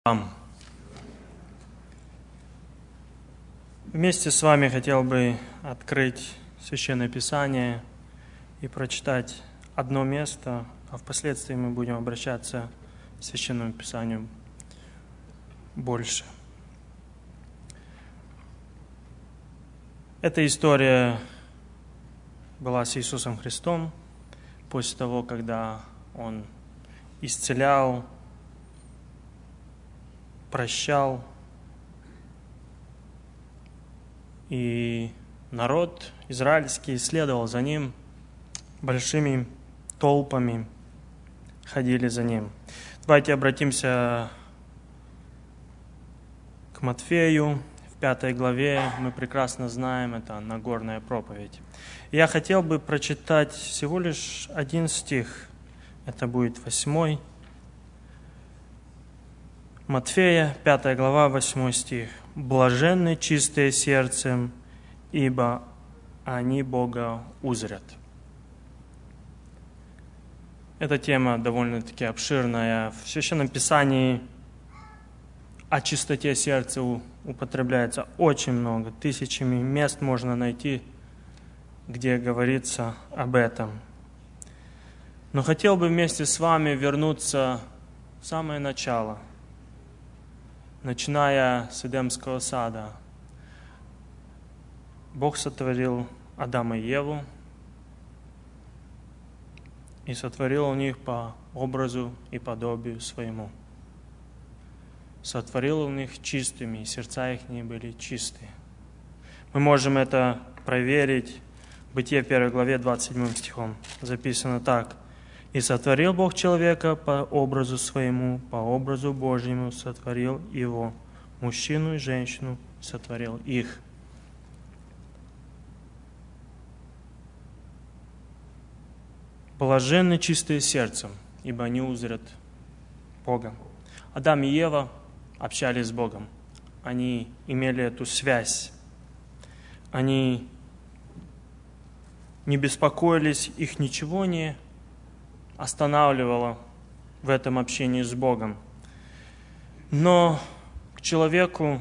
Вместе с вами хотел бы открыть Священное Писание и прочитать одно место, а впоследствии мы будем обращаться к Священному Писанию больше. Эта история была с Иисусом Христом после того, когда Он исцелял, прощал, и народ израильский следовал за Ним, большими толпами ходили за Ним. Давайте обратимся к Матфею, в 5 главе, мы прекрасно знаем, это Нагорная проповедь. Я хотел бы прочитать всего лишь один стих, это будет 8. Матфея, 5 глава, 8 стих. «Блаженны чистые сердцем, ибо они Бога узрят». Эта тема довольно-таки обширная. В Священном Писании о чистоте сердца употребляется очень много. Тысячами мест можно найти, где говорится об этом. Но хотел бы вместе с вами вернуться в самое начало, начиная с Эдемского сада. Бог сотворил Адама и Еву и сотворил у них по образу и подобию своему. Сотворил у них чистыми, и сердца их не были чистые. Мы можем это проверить. В Бытие 1 главе 27 стихом записано так. «И сотворил Бог человека по образу своему, по образу Божьему сотворил его, мужчину и женщину сотворил их». Блаженны чистые сердцем, ибо они узрят Бога. Адам и Ева общались с Богом. Они имели эту связь. Они не беспокоились, их ничего не останавливало в этом общении с Богом. Но к человеку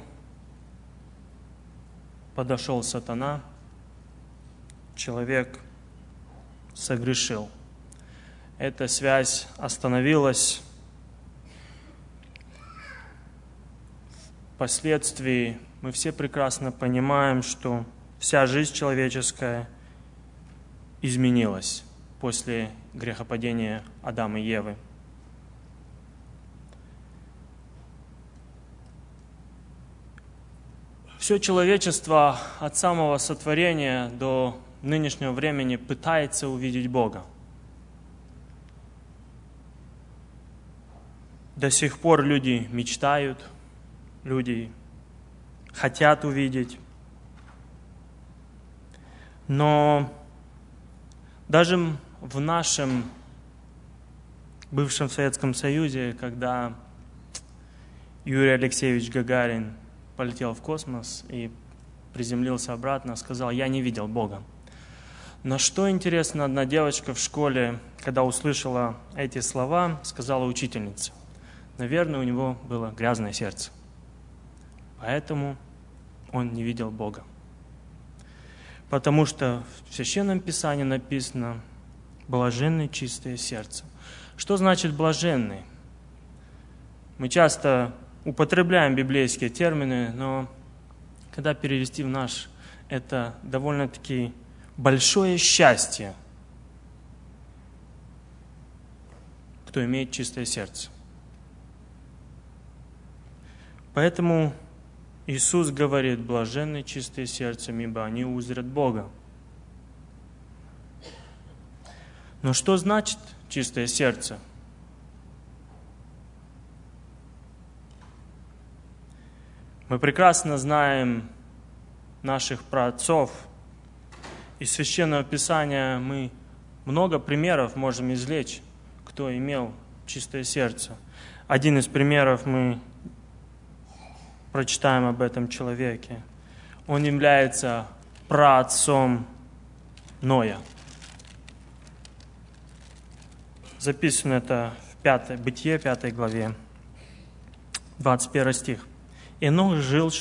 подошел сатана, человек согрешил. Эта связь остановилась. Впоследствии мы все прекрасно понимаем, что вся жизнь человеческая изменилась после грехопадения Адама и Евы. Все человечество от самого сотворения до нынешнего времени пытается увидеть Бога. До сих пор люди мечтают, люди хотят увидеть. Но даже в нашем бывшем Советском Союзе, когда Юрий Алексеевич Гагарин полетел в космос и приземлился обратно, сказал: «Я не видел Бога». Но что интересно, одна девочка в школе, когда услышала эти слова, сказала учительнице: «Наверное, у него было грязное сердце, поэтому он не видел Бога». Потому что в Священном Писании написано: «Блаженны чистые сердцем». Что значит блаженны? Мы часто употребляем библейские термины, но когда перевести в наш, это довольно-таки большое счастье, кто имеет чистое сердце. Поэтому Иисус говорит: блаженны чистые сердцем, ибо они узрят Бога. Но что значит чистое сердце? Мы прекрасно знаем наших праотцов. Из Священного Писания мы много примеров можем извлечь, кто имел чистое сердце. Один из примеров мы прочитаем об этом человеке. Он является праотцом Ноя. Записано это в Бытие 5 главе. 21 стих. «Енох жил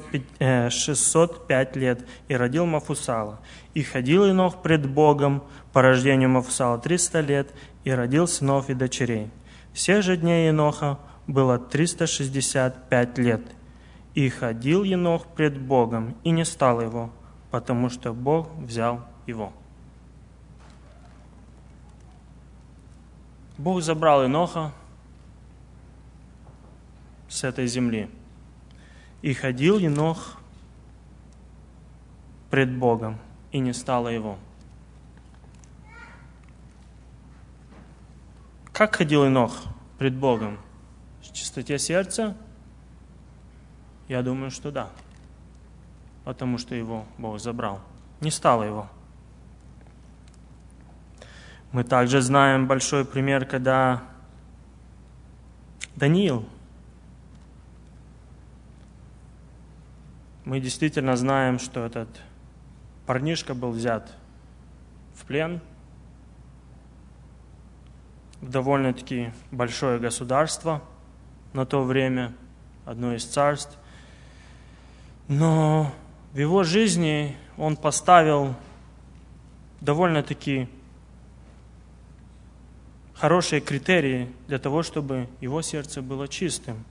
605 лет и родил Мафусала. И ходил Енох пред Богом по рождению Мафусала 300 лет и родил сынов и дочерей. Всех же дней Еноха было 365 лет. И ходил Енох пред Богом, и не стал его, потому что Бог взял его». Бог забрал Еноха с этой земли. И ходил Енох пред Богом, и не стало его. Как ходил Енох пред Богом? В чистоте сердца? Я думаю, что да. Потому что его Бог забрал. Не стало его. Мы также знаем большой пример, когда Даниил. Мы действительно знаем, что этот парнишка был взят в плен в довольно-таки большое государство на то время, одно из царств. Но в его жизни он поставил довольно-таки хорошие критерии для того, чтобы его сердце было чистым.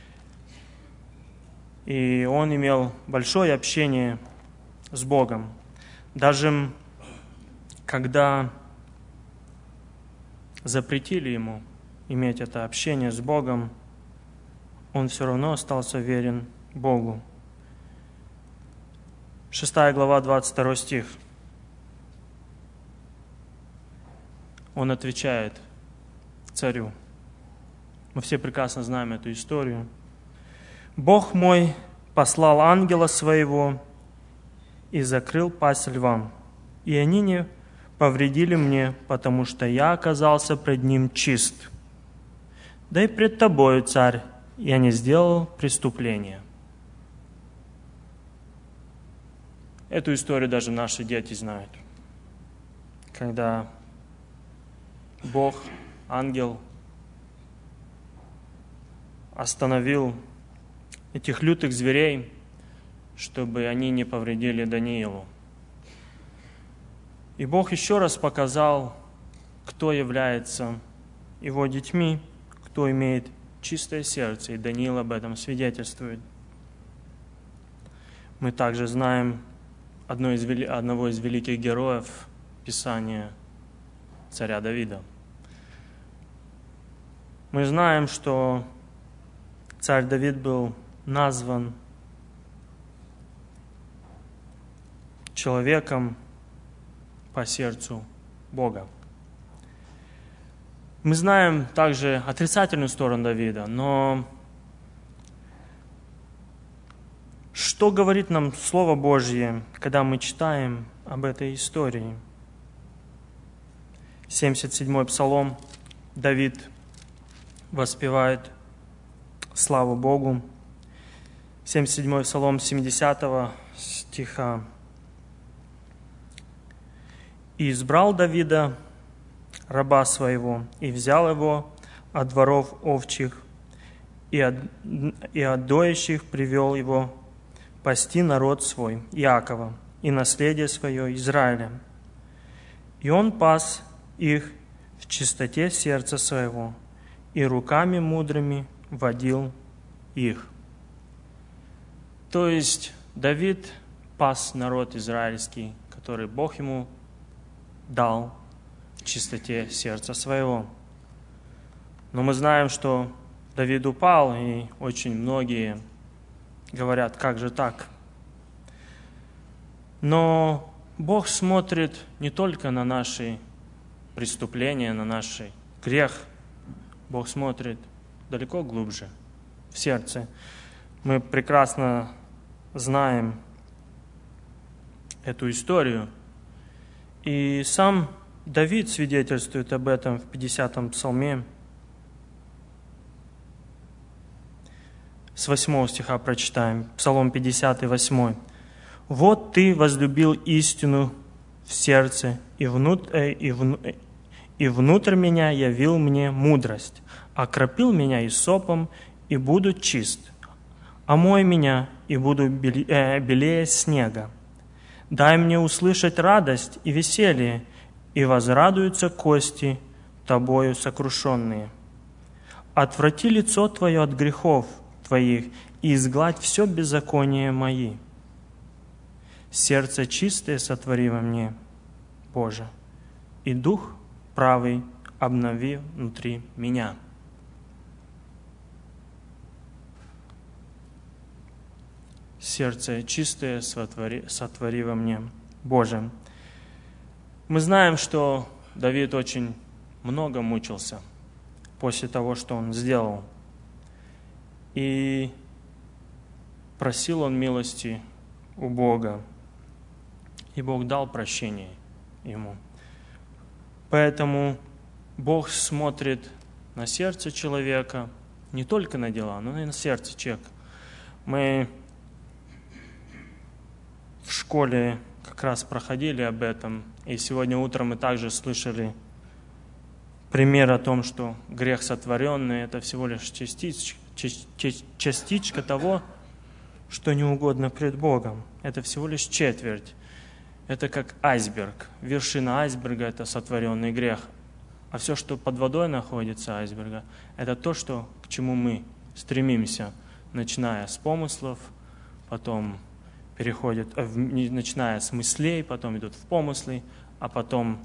И он имел большое общение с Богом. Даже когда запретили ему иметь это общение с Богом, он все равно остался верен Богу. 6 глава, 22 стих. Он отвечает царю. Мы все прекрасно знаем эту историю. «Бог мой послал ангела своего и закрыл пасть львам, и они не повредили мне, потому что я оказался пред ним чист. Да и пред тобою, царь, я не сделал преступления». Эту историю даже наши дети знают. Когда Бог, ангел, остановил этих лютых зверей, чтобы они не повредили Даниилу. И Бог еще раз показал, кто является его детьми, кто имеет чистое сердце, и Даниил об этом свидетельствует. Мы также знаем одного из великих героев Писания, царя Давида. Мы знаем, что царь Давид был назван человеком по сердцу Бога. Мы знаем также отрицательную сторону Давида, но что говорит нам Слово Божье, когда мы читаем об этой истории? 77-й Псалом. Давид воспевает славу Богу. 77-й Псалом 70 стиха. «И избрал Давида, раба своего, и взял его от дворов овчих, и от доящих привел его пасти народ свой, Иакова, и наследие свое Израиля. И он пас их в чистоте сердца своего, и руками мудрыми водил их». То есть Давид пас народ израильский, который Бог ему дал в чистоте сердца своего. Но мы знаем, что Давид упал, и очень многие говорят, как же так? Но Бог смотрит не только на наши преступления, на наш грех. Бог смотрит далеко глубже, в сердце. Мы прекрасно знаем эту историю. И сам Давид свидетельствует об этом в 50-м псалме. С 8 стиха прочитаем. Псалом 50, 8. «Вот ты возлюбил истину в сердце, и внутрь меня явил мне мудрость, окропил меня исопом и буду чист. Омой меня, и буду белее снега. Дай мне услышать радость и веселье, и возрадуются кости, Тобою сокрушенные. Отврати лицо Твое от грехов Твоих, и изгладь все беззаконие мои. Сердце чистое сотвори во мне, Боже, и дух правый обнови внутри меня. Сердце чистое сотвори во мне, Боже. Мы знаем, что Давид очень много мучился после того, что он сделал. И просил он милости у Бога. И Бог дал прощение ему. Поэтому Бог смотрит на сердце человека, не только на дела, но и на сердце человека. Мы в школе как раз проходили об этом, и сегодня утром мы также слышали пример о том, что грех сотворенный – это всего лишь частичка того, что не угодно пред Богом. Это всего лишь четверть. Это как айсберг. Вершина айсберга – это сотворенный грех. А все, что под водой находится айсберга, это то, к чему мы стремимся, начиная с помыслов, потом начиная с мыслей, потом идут в помыслы, а потом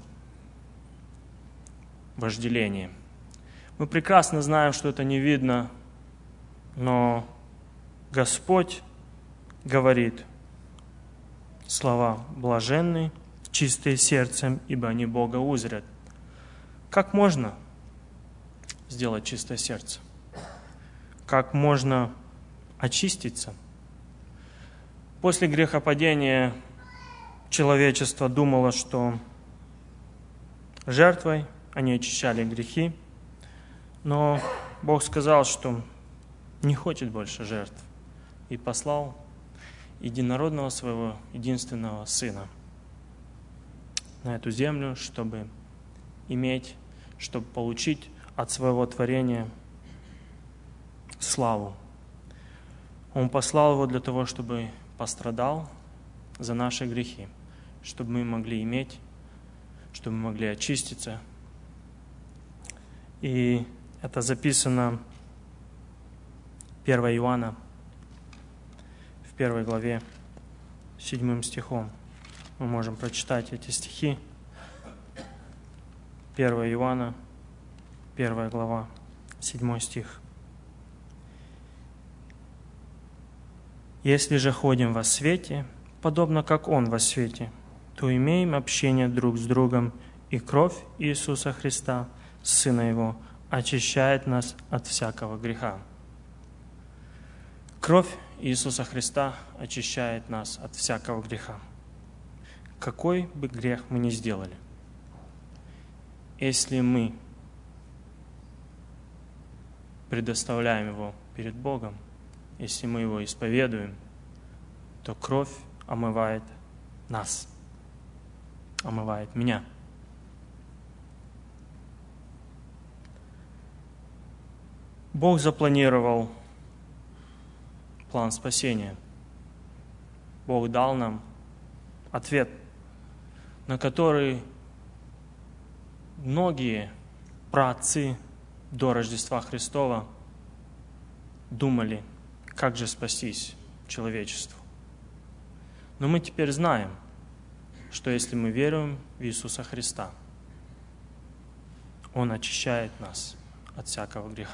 вожделение. Мы прекрасно знаем, что это не видно, но Господь говорит слова «блаженны, чистые сердцем, ибо они Бога узрят». Как можно сделать чистое сердце? Как можно очиститься? После грехопадения человечество думало, что жертвой они очищали грехи, но Бог сказал, что не хочет больше жертв, и послал единородного своего единственного Сына на эту землю, чтобы получить от своего творения славу. Он послал его для того, чтобы пострадал за наши грехи, чтобы мы могли чтобы мы могли очиститься. И это записано 1 Иоанна, в 1 главе, 7 стихом. Мы можем прочитать эти стихи. 1 Иоанна, 1 глава, 7 стих. «Если же ходим во свете, подобно как Он во свете, то имеем общение друг с другом, и кровь Иисуса Христа, Сына Его, очищает нас от всякого греха». Кровь Иисуса Христа очищает нас от всякого греха. Какой бы грех мы ни сделали, если мы предоставляем его перед Богом, если мы его исповедуем, то кровь омывает нас, омывает меня. Бог запланировал план спасения. Бог дал нам ответ, на который многие праотцы до Рождества Христова думали, как же спастись человечеству. Но мы теперь знаем, что если мы веруем в Иисуса Христа, Он очищает нас от всякого греха.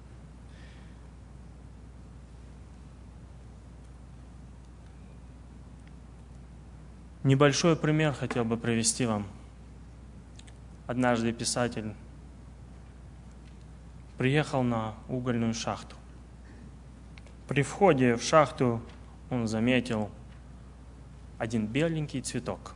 Небольшой пример хотел бы привести вам. Однажды писатель приехал на угольную шахту. При входе в шахту он заметил один беленький цветок.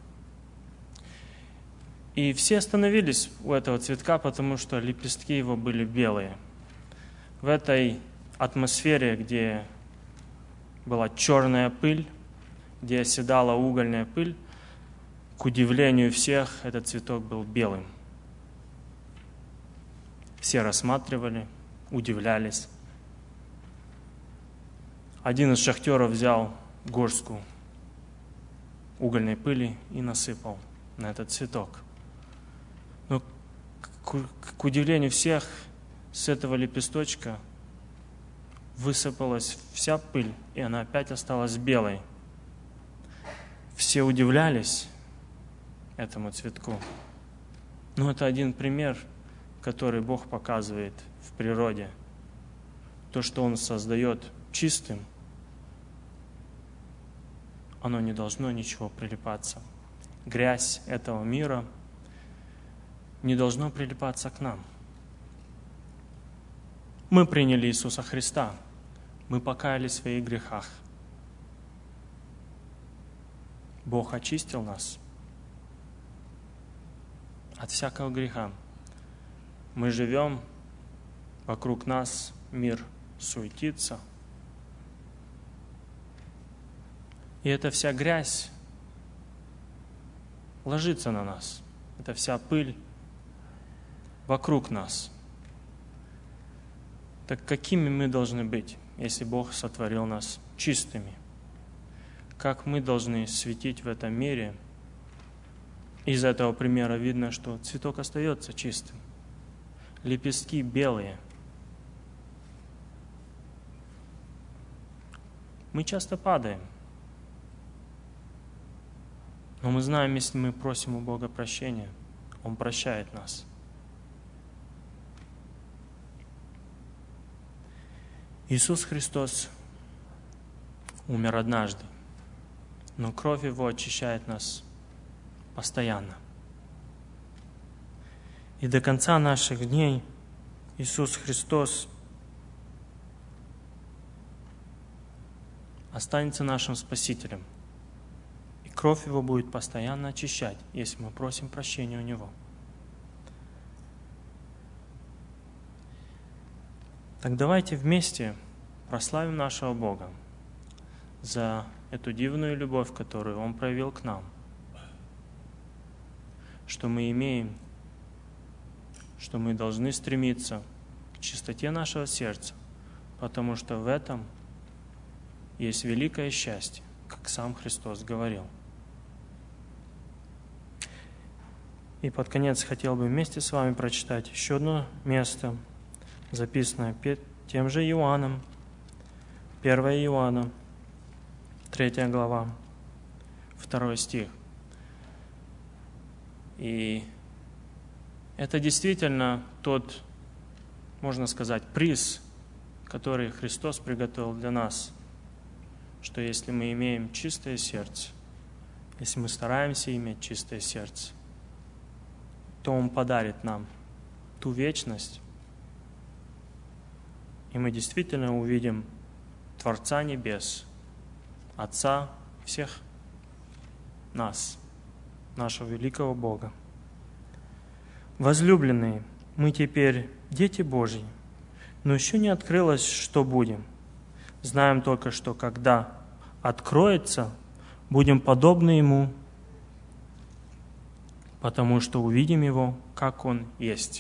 И все остановились у этого цветка, потому что лепестки его были белые. В этой атмосфере, где была черная пыль, где оседала угольная пыль, к удивлению всех, этот цветок был белым. Все рассматривали, удивлялись. один из шахтеров взял горстку угольной пыли и насыпал на этот цветок. Но, к удивлению всех, с этого лепесточка высыпалась вся пыль, и она опять осталась белой. Все удивлялись этому цветку. Но это один пример, который Бог показывает в природе. То, что Он создает чистым, оно не должно ничего прилипаться. Грязь этого мира не должно прилипаться к нам. Мы приняли Иисуса Христа, мы покаялись в своих грехах. Бог очистил нас от всякого греха. Мы живем, вокруг нас мир суетится. И эта вся грязь ложится на нас. Это вся пыль вокруг нас. Так какими мы должны быть, если Бог сотворил нас чистыми? Как мы должны светить в этом мире? Из этого примера видно, что цветок остается чистым. Лепестки белые. Мы часто падаем. Но мы знаем, если мы просим у Бога прощения, Он прощает нас. Иисус Христос умер однажды, но кровь Его очищает нас постоянно. И до конца наших дней Иисус Христос останется нашим Спасителем. И кровь Его будет постоянно очищать, если мы просим прощения у Него. Так давайте вместе прославим нашего Бога за эту дивную любовь, которую Он проявил к нам, что мы имеем, что мы должны стремиться к чистоте нашего сердца, потому что в этом есть великое счастье, как сам Христос говорил. И под конец хотел бы вместе с вами прочитать еще одно место, записанное тем же Иоанном, 1 Иоанна, 3 глава, 2 стих. И это действительно тот, можно сказать, приз, который Христос приготовил для нас, что если мы имеем чистое сердце, если мы стараемся иметь чистое сердце, то Он подарит нам ту вечность, и мы действительно увидим Творца Небес, Отца всех нас, нашего великого Бога. Возлюбленные, мы теперь дети Божьи, но еще не открылось, что будем. Знаем только, что когда откроется, будем подобны Ему, потому что увидим Его, как Он есть.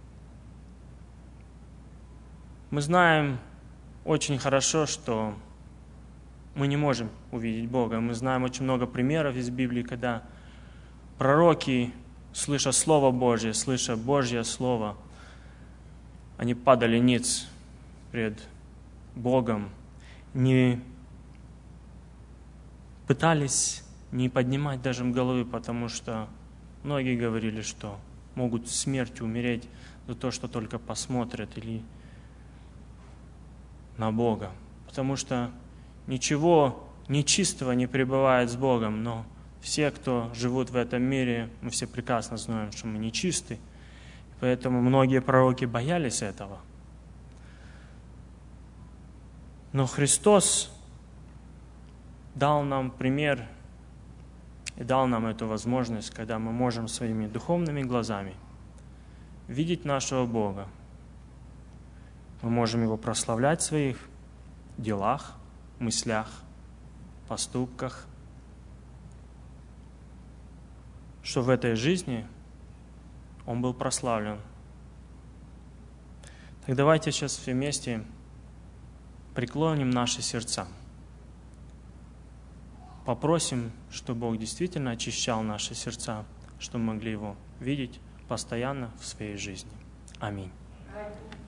Мы знаем очень хорошо, что мы не можем увидеть Бога. Мы знаем очень много примеров из Библии, когда пророки, слыша Слово Божье, слыша Божье Слово, они падали ниц пред Богом, не пытались не поднимать даже головы, потому что многие говорили, что могут смертью умереть за то, что только посмотрят или на Бога. Потому что ничего нечистого не пребывает с Богом, но все, кто живут в этом мире, мы все прекрасно знаем, что мы нечисты, поэтому многие пророки боялись этого. Но Христос дал нам пример и дал нам эту возможность, когда мы можем своими духовными глазами видеть нашего Бога. Мы можем Его прославлять в своих делах, мыслях, поступках, что в этой жизни Он был прославлен. Так давайте сейчас все вместе преклоним наши сердца. Попросим, чтобы Бог действительно очищал наши сердца, чтобы мы могли Его видеть постоянно в своей жизни. Аминь.